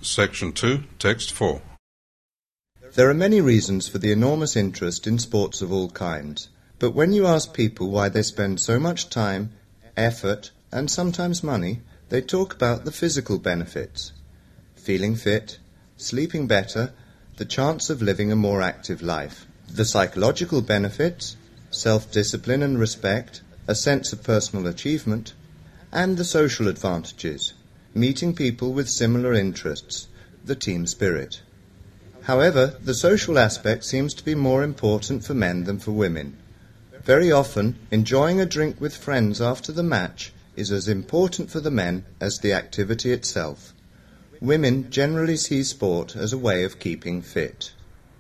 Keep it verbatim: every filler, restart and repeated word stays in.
Section two, Text four. There are many reasons for the enormous interest in sports of all kinds, but when you ask people why they spend so much time, effort, and sometimes money, they talk about the physical benefits. Feeling fit, sleeping better, the chance of living a more active life. The psychological benefits, self-discipline and respect, a sense of personal achievement, and the social advantages, meeting people with similar interests, the team spirit. However, the social aspect seems to be more important for men than for women. Very often, enjoying a drink with friends after the match is as important for the men as the activity itself. Women generally see sport as a way of keeping fit.